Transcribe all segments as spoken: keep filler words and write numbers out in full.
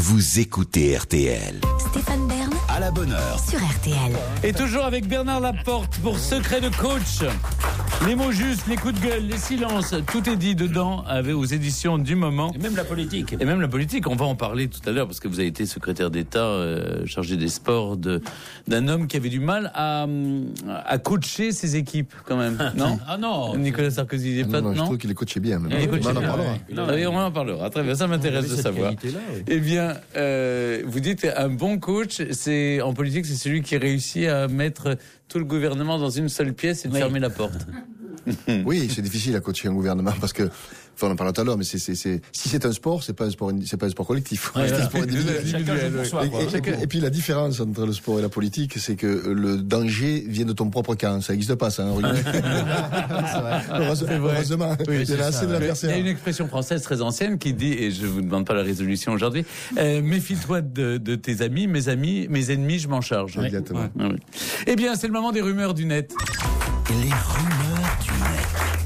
vous écoutez R T L. Stéphane Bern, À la bonne heure. sur R T L. Et toujours avec Bernard Laporte pour Secret de coach. Les mots justes, les coups de gueule, les silences, tout est dit dedans avec, aux éditions du moment. Et même la politique. Et même la politique, on va en parler tout à l'heure parce que vous avez été secrétaire d'État euh, chargé des sports de, d'un homme qui avait du mal à, à coacher ses équipes quand même, non? Ah non. Nicolas Sarkozy, il est Ah pas, non, non, je non trouve qu'il les coachait bien. Mais Il est bon, coaché on en bien, parlera. ouais. Ah oui, on en parlera. Très bien, ça m'intéresse de savoir. Oui. Eh bien, euh, vous dites un bon coach, c'est en politique, c'est celui qui réussit à mettre tout le gouvernement dans une seule pièce et de Oui. fermer la porte. Oui, c'est difficile à coacher un gouvernement parce que, enfin, on en parlait tout à l'heure, mais c'est, c'est, c'est, si c'est un sport, c'est pas un sport, c'est pas un sport collectif. Ouais, c'est voilà. un sport individuel. Chacun joue pour soi, Et, quoi. et- et puis la différence entre le sport et la politique, c'est que le danger vient de ton propre camp. Ça n'existe pas, ça. Hein, Heureusement, heureusement. Oui, il y en a assez de Il y l'adversaire. a une expression française très ancienne qui dit, et je vous demande pas la résolution aujourd'hui, euh, méfie-toi de, de tes amis, mes amis, mes ennemis, je m'en charge. Exactement. Ah oui. Eh bien, c'est le moment des rumeurs du net. Les rumeurs du net.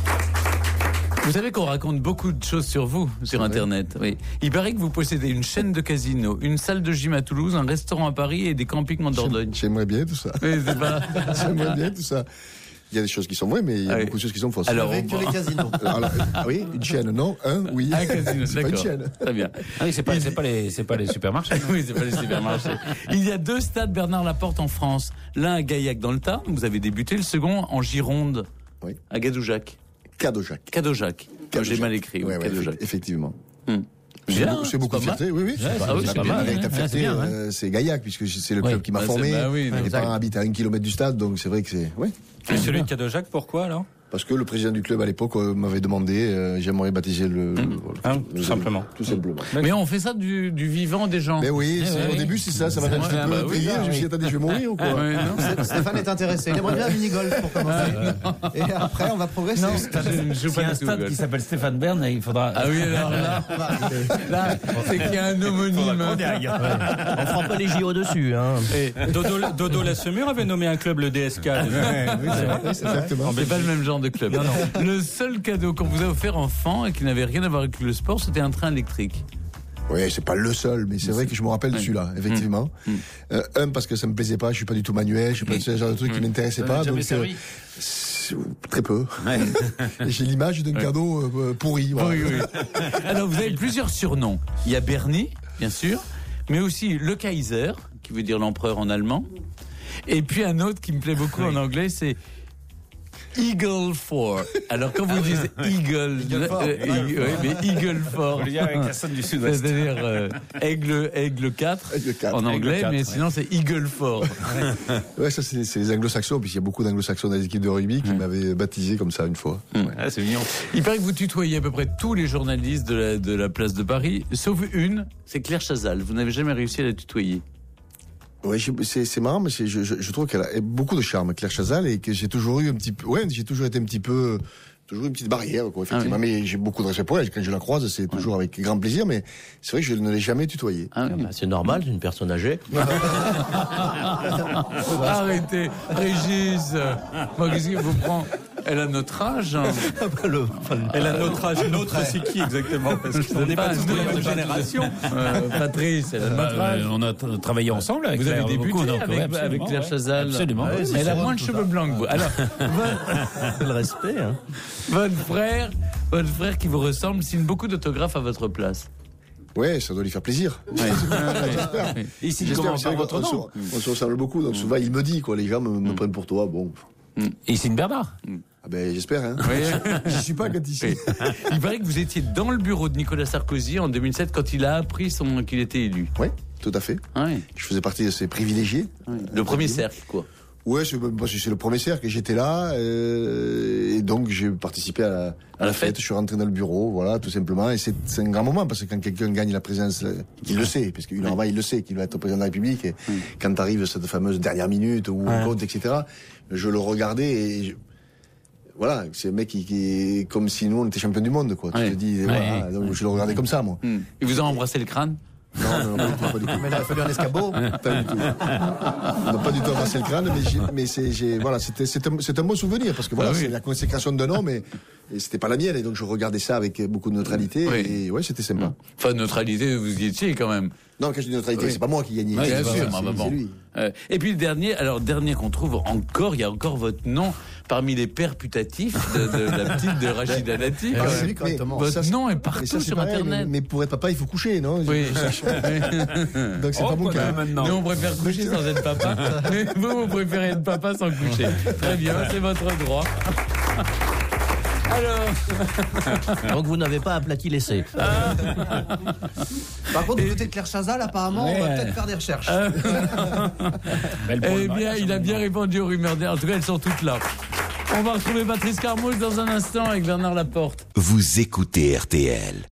Vous savez qu'on raconte beaucoup de choses sur vous, sur vrai. Internet. Oui. Il paraît que vous possédez une chaîne de casino, une salle de gym à Toulouse, un restaurant à Paris et des campings en Dordogne. J'aimerais bien tout ça. Oui, c'est pas... J'aimerais bien tout ça. Il y a des choses qui sont vraies, mais il y a Ah oui. beaucoup de choses qui sont fausses. Alors, Avec on- les casinos. Alors, ah oui, une chaîne, non, un, oui. Un casino, c'est pas une d'accord. chaîne. Très bien. Ah oui, c'est pas, c'est pas les, c'est pas les supermarchés. Oui, c'est pas les supermarchés. Il y a deux stades Bernard Laporte en France. L'un à Gaillac dans le Tarn, où vous avez débuté, le second en Gironde, Oui. à Gadoujac. Cadeau-Jacques. Cadoujac. J'ai mal écrit. Ouais, oui, ouais, Cadoujac. effectivement. Hum. C'est Bien, beaucoup, c'est beaucoup de pas mal. fierté, oui, oui. Ouais, Ah oui, c'est c'est pas bien. mal. Avec ta Ouais, fierté, c'est bien, hein. euh, c'est Gaillac, puisque c'est le Oui. club qui m'a Bah, formé. c'est- bah oui, Les exact. parents habitent à un kilomètre du stade, donc c'est vrai que c'est. Oui. Et celui de Cadoujac, pourquoi alors? Parce que le président du club à l'époque euh, m'avait demandé, euh, j'aimerais baptiser le. le- Ah, le- tout simplement. Tout simplement. Mais on fait ça du, du vivant des gens. Mais oui, c'est- oui. au début c'est ça, ça m'a fait un Ouais, petit bah peu oui, rire. Je me suis dit, attendez, je vais mourir ou quoi? Ouais, non. Stéphane est intéressé. Il aimerait bien un mini-golf pour commencer. Et après, on va progresser. Je ne joue S'il y pas a un du tout au stade golf. qui s'appelle Stéphane Bern, il faudra. Ah oui, alors là, là c'est qu'il y a un homonyme. On fera pas les J O dessus. Hein. Et Dodo, Dodo Lassemure avait nommé un club le D S K. Exactement. C'est pas le même genre de club. Le seul cadeau qu'on vous a offert enfant et qui n'avait rien à voir avec le sport, c'était un train électrique. Oui, c'est pas le seul, mais c'est vrai que je me rappelle de celui-là, effectivement. Euh, un, parce que ça me plaisait pas, je suis pas du tout manuel, je suis pas ce genre de truc qui m'intéressait pas. jamais donc, servi. euh, c'est- très peu. Et j'ai l'image d'un cadeau euh, pourri. Voilà. Oui, oui. Alors, vous avez plusieurs surnoms. Il y a Bernie, bien sûr, mais aussi le Kaiser, qui veut dire l'empereur en allemand. Et puis un autre qui me plaît beaucoup en anglais, c'est Eagle Four. Alors, quand vous dites Eagle, euh, Eagle- ouais, mais Eagle Four. Avec la scène du Sud-Ouest. C'est-à-dire euh, aigle, aigle quatre Aigle quatre. en anglais, Aigle quatre, mais ouais. sinon c'est Eagle Four. Ouais, ça c'est c'est les anglo-saxons, puisqu'il y a beaucoup d'anglo-saxons dans les équipes de rugby qui m'avaient baptisé comme ça une fois. Ah, c'est mignon. Il paraît que vous tutoyez à peu près tous les journalistes de la, de la place de Paris, sauf une, c'est Claire Chazal. Vous n'avez jamais réussi à la tutoyer. Ouais, je- c'est c'est marrant, mais c'est- je, je, je trouve qu'elle a beaucoup de charme, Claire Chazal, et que j'ai toujours eu un petit peu, ouais, j'ai toujours été un petit peu, toujours une petite barrière, quoi, effectivement. Ah Mais j'ai beaucoup de respect pour elle. Quand je la croise, c'est toujours avec grand plaisir, mais c'est vrai que je ne l'ai jamais tutoyée. Ah, oui. Bah, c'est normal, c'est une personne âgée. Arrêtez, Régis. Moi, qu'est-ce qui vous prend? Elle a notre âge. hein. Elle a notre âge, notre c'est qui exactement? Parce que ce n'est pas tous de la même génération. Euh, Patrice, elle a notre âge. Euh, on a t- travaillé ensemble avec Vous avez Claire débuté beaucoup, donc, avec, ouais, absolument, avec Claire ouais. Chazal. Absolument. Ouais, c'est Elle a sûr, moins de tout cheveux ça. blancs que vous. Alors, votre, C'est le respect. Hein. votre frère, votre frère qui vous ressemble signe beaucoup d'autographes à votre place. Ouais, ça doit lui faire plaisir. J'espère. Et ici, J'espère, comment c'est vrai par votre qu'on nom se- on se ressemble beaucoup, donc souvent il me dit, quoi, les gens me, me prennent pour toi, bon. Et ici, Bernard. Ah ben, j'espère, hein. J'y suis pas quand ici. Oui. Il paraît que vous étiez dans le bureau de Nicolas Sarkozy en deux mille sept quand il a appris son, qu'il était élu. Ouais, tout à fait. Ah oui. Je faisais partie de ces privilégiés. Le premier cercle, quoi. Ouais, c'est parce que c'est le premier cercle, j'étais là, euh, et donc j'ai participé à la, à À la la fête. fête. Je suis rentré dans le bureau, voilà, tout simplement, et c'est c'est un grand moment, parce que quand quelqu'un gagne la présidence, euh, il le sait, parce qu'une en va, il le sait, qu'il va être président de la République, et quand arrive cette fameuse dernière minute, où on compte, et cetera, je le regardais, et je- voilà, c'est un mec qui, qui est comme si nous, on était champion du monde, quoi. Ouais. Tu te dis, Ouais, voilà, ouais. donc je le regardais comme ça, moi. Hmm. Il vous a embrassé le crâne? Non, non, pas du tout, pas du tout. Mais là, il a fallu un escabeau. Pas du tout. On n'a pas du tout avancé le crâne, mais, j'ai- mais c'est, j'ai, voilà, c'était, c'est un, c'est un beau souvenir, parce que voilà, Ah oui. c'est la consécration d'un homme, et, Et c'était pas la mienne, et donc je regardais ça avec beaucoup de neutralité, Oui. et ouais, c'était sympa. Enfin, neutralité, vous y étiez quand même. Non, quand je dis neutralité, Oui. c'est pas moi qui gagnais. Ouais, c'est bien pas sûr, ça, bah, c'est- bon. c'est lui. Euh, et puis le dernier, alors dernier qu'on trouve encore, il y a encore votre nom parmi les pères putatifs de, de la petite de Rachida Dati. Ah, quand c'est même. lui, correctement. Votre Ça, c'est- nom est Mais partout ça, c'est sur pareil, Internet. Mais, mais pour être papa, il faut coucher, non? Oui. Donc c'est Oh, pas mon quoi, cas. maintenant. Nous, on préfère coucher sans être papa. Mais vous, vous préférez être papa sans coucher. Très bien, c'est votre droit. Alors, Donc vous n'avez pas aplati l'essai. Par contre, du côté de Claire Chazal, apparemment, on va Ouais. peut-être faire des recherches. Belle pour eh le bien, mariage, il a bien maintenant. répondu aux rumeurs. En tout cas, elles sont toutes là. On va retrouver Patrice Carmouche dans un instant avec Bernard Laporte. Vous écoutez R T L.